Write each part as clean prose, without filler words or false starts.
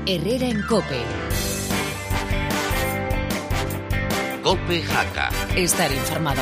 Herrera en COPE. COPE Jaca. Estar informado.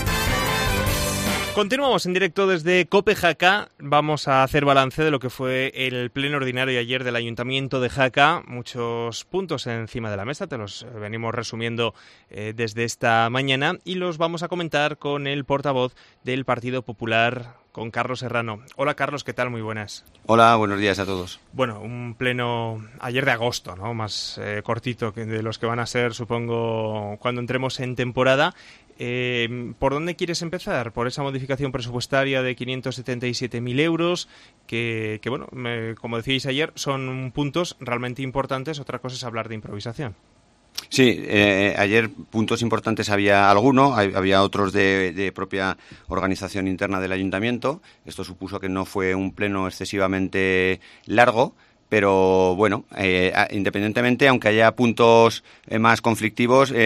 Continuamos en directo desde COPE Jaca. Vamos a hacer balance de lo que fue el pleno ordinario ayer del Ayuntamiento de Jaca. Muchos puntos encima de la mesa, te los venimos resumiendo desde esta mañana y los vamos a comentar con el portavoz del Partido Popular, con Carlos Serrano. Hola Carlos, ¿qué tal? Muy buenas. Hola, buenos días a todos. Bueno, un pleno ayer de agosto, ¿no? Más cortito que de los que van a ser, supongo, cuando entremos en temporada. ¿Por dónde quieres empezar? Por esa modificación presupuestaria de 577.000 euros, que bueno, como decíais ayer, son puntos realmente importantes. Otra cosa es hablar de improvisación. Sí, ayer puntos importantes había alguno, había otros de propia organización interna del ayuntamiento. Esto supuso que no fue un pleno excesivamente largo, pero bueno, independientemente, aunque haya puntos más conflictivos, a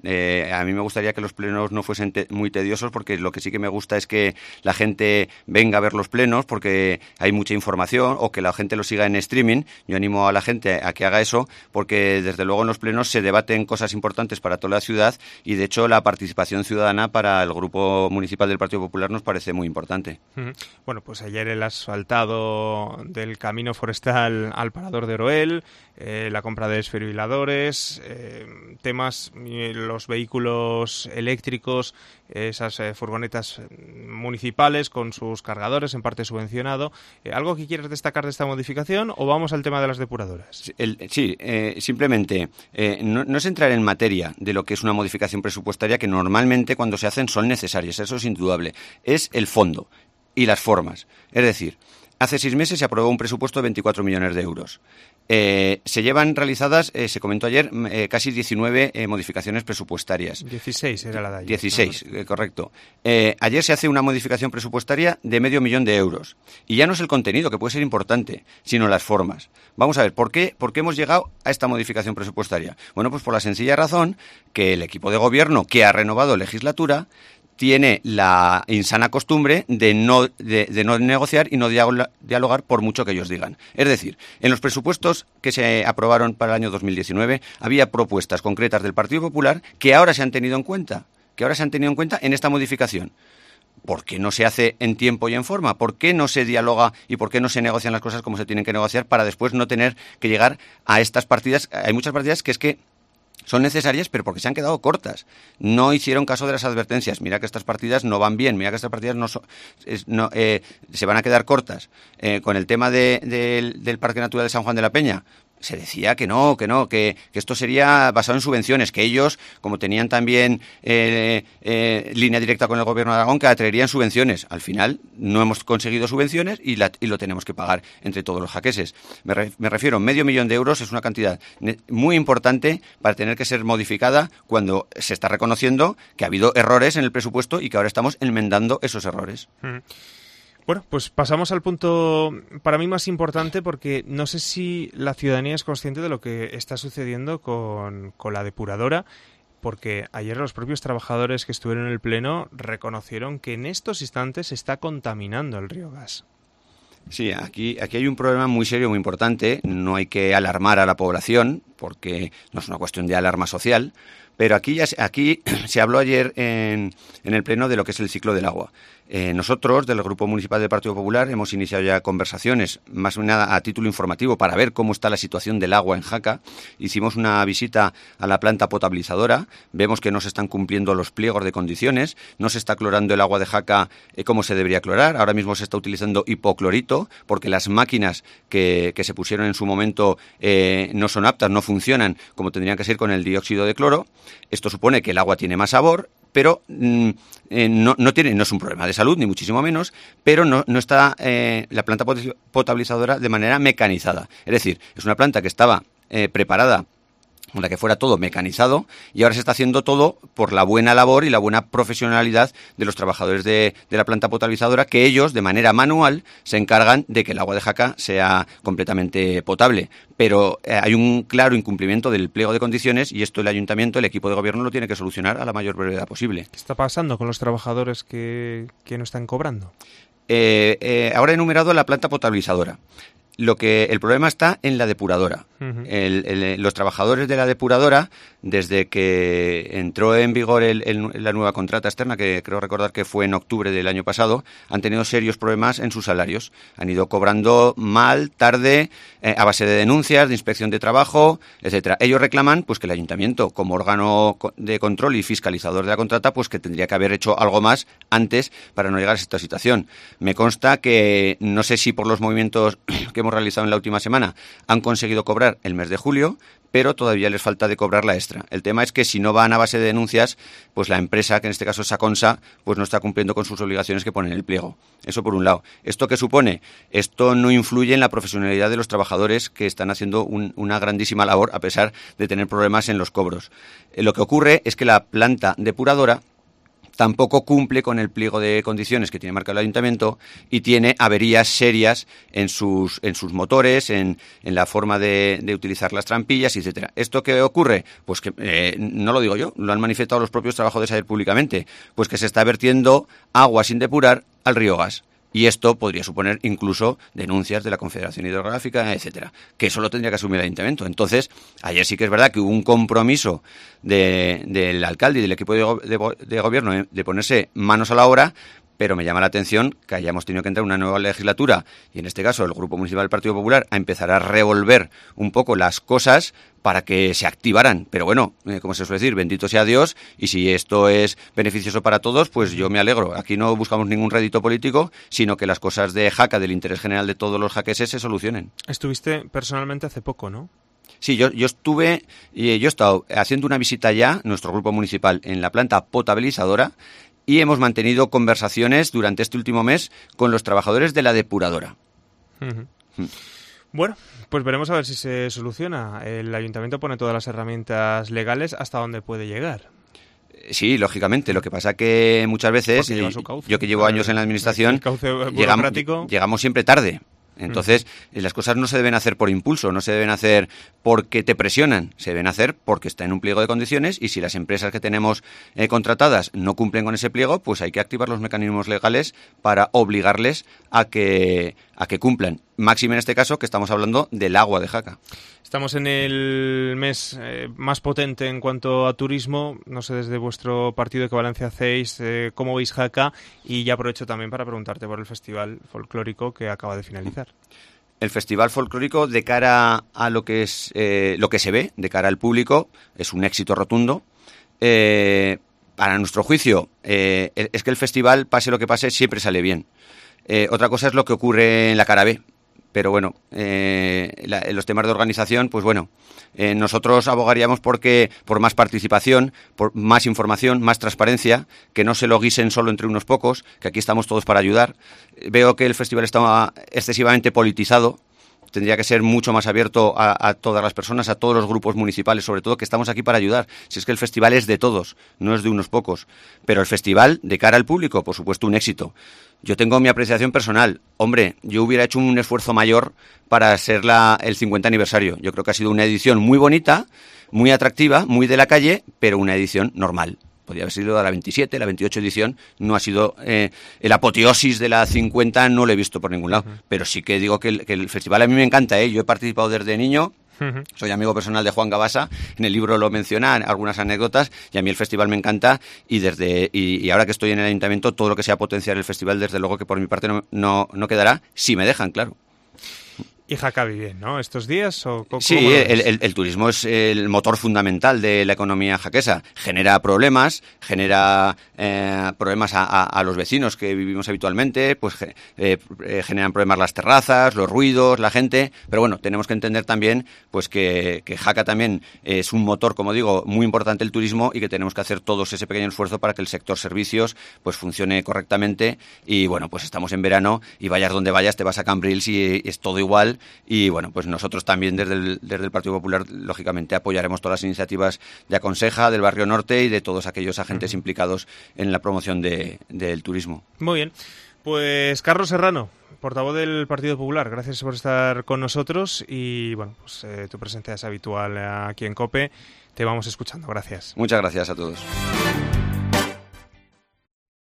mí me gustaría que los plenos no fuesen muy tediosos, porque lo que sí que me gusta es que la gente venga a ver los plenos, porque hay mucha información, o que la gente lo siga en streaming. Yo animo a la gente a que haga eso, porque desde luego en los plenos se debaten cosas importantes para toda la ciudad, y de hecho la participación ciudadana para el Grupo Municipal del Partido Popular nos parece muy importante. Bueno, pues ayer el asfaltado del camino forestal al Parador de Oroel, la compra de desfibriladores, temas, los vehículos eléctricos, esas furgonetas municipales con sus cargadores en parte subvencionado. ¿Algo que quieres destacar de esta modificación o vamos al tema de las depuradoras? Simplemente no es entrar en materia de lo que es una modificación presupuestaria, que normalmente cuando se hacen son necesarias, eso es indudable. Es el fondo y las formas. Es decir, hace 6 meses se aprobó un presupuesto de 24 millones de euros. Se llevan realizadas, se comentó ayer, casi 19 modificaciones presupuestarias. 16 era la de ayer. 16, correcto. Ayer se hace una modificación presupuestaria de 500.000 euros. Y ya no es el contenido, que puede ser importante, sino las formas. Vamos a ver, ¿por qué hemos llegado a esta modificación presupuestaria? Bueno, pues por la sencilla razón que el equipo de gobierno que ha renovado legislatura tiene la insana costumbre de no negociar y no dialogar por mucho que ellos digan. Es decir, en los presupuestos que se aprobaron para el año 2019 había propuestas concretas del Partido Popular que ahora se han tenido en cuenta, en esta modificación. ¿Por qué no se hace en tiempo y en forma? ¿Por qué no se dialoga y por qué no se negocian las cosas como se tienen que negociar para después no tener que llegar a estas partidas? Hay muchas partidas que es que son necesarias, pero porque se han quedado cortas. No hicieron caso de las advertencias. Mira que estas partidas no van bien, mira que estas partidas se van a quedar cortas. Con el tema del Parque Natural de San Juan de la Peña, se decía que esto sería basado en subvenciones, que ellos, como tenían también línea directa con el Gobierno de Aragón, que atraerían subvenciones. Al final no hemos conseguido subvenciones y lo tenemos que pagar entre todos los jaqueses. Me refiero, 500.000 euros es una cantidad muy importante para tener que ser modificada cuando se está reconociendo que ha habido errores en el presupuesto y que ahora estamos enmendando esos errores. Bueno, pues pasamos al punto para mí más importante, porque no sé si la ciudadanía es consciente de lo que está sucediendo con la depuradora, porque ayer los propios trabajadores que estuvieron en el pleno reconocieron que en estos instantes se está contaminando el río Gas. Sí, aquí hay un problema muy serio, muy importante. No hay que alarmar a la población, porque no es una cuestión de alarma social, pero aquí se habló ayer en el pleno de lo que es el ciclo del agua. Nosotros, del Grupo Municipal del Partido Popular, hemos iniciado ya conversaciones, más que nada a título informativo, para ver cómo está la situación del agua en Jaca. Hicimos una visita a la planta potabilizadora, vemos que no se están cumpliendo los pliegos de condiciones, no se está clorando el agua de Jaca como se debería clorar. Ahora mismo se está utilizando hipoclorito, porque las máquinas que se pusieron en su momento no son aptas, no funcionan como tendrían que ser con el dióxido de cloro. Esto supone que el agua tiene más sabor, pero no es un problema de salud, ni muchísimo menos, pero no está la planta potabilizadora de manera mecanizada. Es decir, es una planta que estaba preparada con la que fuera todo mecanizado, y ahora se está haciendo todo por la buena labor y la buena profesionalidad de los trabajadores de la planta potabilizadora, que ellos, de manera manual, se encargan de que el agua de Jaca sea completamente potable. Pero hay un claro incumplimiento del pliego de condiciones, y esto el ayuntamiento, el equipo de gobierno, lo tiene que solucionar a la mayor brevedad posible. ¿Qué está pasando con los trabajadores que no están cobrando? Ahora he enumerado la planta potabilizadora. El problema está en la depuradora. Los trabajadores de la depuradora, desde que entró en vigor la nueva contrata externa, que creo recordar que fue en octubre del año pasado, han tenido serios problemas en sus salarios. Han ido cobrando mal, tarde, a base de denuncias, de inspección de trabajo, etcétera. Ellos reclaman pues que el ayuntamiento, como órgano de control y fiscalizador de la contrata, pues que tendría que haber hecho algo más antes para no llegar a esta situación. Me consta que, no sé si por los movimientos que hemos realizado en la última semana, han conseguido cobrar el mes de julio, pero todavía les falta de cobrar la extra. El tema es que si no van a base de denuncias, pues la empresa, que en este caso es Saconsa, pues no está cumpliendo con sus obligaciones que pone en el pliego. Eso por un lado. ¿Esto qué supone? Esto no influye en la profesionalidad de los trabajadores, que están haciendo una grandísima labor a pesar de tener problemas en los cobros. Lo que ocurre es que la planta depuradora tampoco cumple con el pliego de condiciones que tiene marcado el ayuntamiento y tiene averías serias en sus motores, en la forma de utilizar las trampillas, etcétera. ¿Esto qué ocurre? Pues que no lo digo yo, lo han manifestado los propios trabajadores ayer públicamente, pues que se está vertiendo agua sin depurar al río Gas. Y esto podría suponer incluso denuncias de la Confederación Hidrográfica, etcétera, que eso lo tendría que asumir el ayuntamiento. Entonces, ayer sí que es verdad que hubo un compromiso del alcalde y del equipo de gobierno de ponerse manos a la obra, pero me llama la atención que hayamos tenido que entrar en una nueva legislatura y en este caso el Grupo Municipal del Partido Popular a empezar a revolver un poco las cosas para que se activaran. Pero bueno, como se suele decir, bendito sea Dios, y si esto es beneficioso para todos, pues yo me alegro. Aquí no buscamos ningún rédito político, sino que las cosas de Jaca, del interés general de todos los jaqueses, se solucionen. Estuviste personalmente hace poco, ¿no? Sí, yo he estado haciendo una visita ya, nuestro grupo municipal, en la planta potabilizadora, y hemos mantenido conversaciones durante este último mes con los trabajadores de la depuradora. Bueno, pues veremos a ver si se soluciona. El ayuntamiento pone todas las herramientas legales hasta donde puede llegar. Sí, lógicamente. Lo que pasa que muchas veces, yo que llevo años en la administración, llegamos siempre tarde. Entonces, las cosas no se deben hacer por impulso, no se deben hacer porque te presionan, se deben hacer porque está en un pliego de condiciones, y si las empresas que tenemos contratadas no cumplen con ese pliego, pues hay que activar los mecanismos legales para obligarles a que cumplan. Máxime en este caso que estamos hablando del agua de Jaca. Estamos en el mes más potente en cuanto a turismo. No sé desde vuestro partido qué balance hacéis, cómo veis Jaca, y ya aprovecho también para preguntarte por el festival folclórico que acaba de finalizar. El festival folclórico, de cara a lo que es lo que se ve, de cara al público, es un éxito rotundo. Para nuestro juicio, es que el festival, pase lo que pase, siempre sale bien. Otra cosa es lo que ocurre en la cara B. Pero bueno, los temas de organización, pues bueno, nosotros abogaríamos por más participación, por más información, más transparencia, que no se lo guisen solo entre unos pocos, que aquí estamos todos para ayudar. Veo que el festival está excesivamente politizado. Tendría que ser mucho más abierto a todas las personas, a todos los grupos municipales, sobre todo, que estamos aquí para ayudar. Si es que el festival es de todos, no es de unos pocos. Pero el festival, de cara al público, por supuesto, un éxito. Yo tengo mi apreciación personal. Hombre, yo hubiera hecho un esfuerzo mayor para ser el 50 aniversario. Yo creo que ha sido una edición muy bonita, muy atractiva, muy de la calle, pero una edición normal. Podría haber sido la 27, la 28 edición, no ha sido el apoteosis de la 50, no lo he visto por ningún lado. Pero sí que digo que el festival a mí me encanta, yo he participado desde niño, soy amigo personal de Juan Gabasa, en el libro lo menciona, algunas anécdotas, y a mí el festival me encanta, y ahora que estoy en el ayuntamiento, todo lo que sea potenciar el festival, desde luego que por mi parte no quedará, si me dejan, claro. Y Jaca bien, ¿no? ¿Estos días? Sí, el turismo es el motor fundamental de la economía jaquesa. Genera problemas a los vecinos que vivimos habitualmente, pues generan problemas las terrazas, los ruidos, la gente. Pero bueno, tenemos que entender también pues que Jaca también es un motor, como digo, muy importante el turismo, y que tenemos que hacer todos ese pequeño esfuerzo para que el sector servicios pues funcione correctamente. Y bueno, pues estamos en verano y vayas donde vayas, te vas a Cambrils y es todo igual. Y bueno, pues nosotros también desde el Partido Popular, lógicamente, apoyaremos todas las iniciativas de Aconseja, del Barrio Norte y de todos aquellos agentes implicados en la promoción del turismo. Muy bien. Pues Carlos Serrano, portavoz del Partido Popular, gracias por estar con nosotros, y bueno, pues tu presencia es habitual aquí en COPE. Te vamos escuchando. Gracias. Muchas gracias a todos.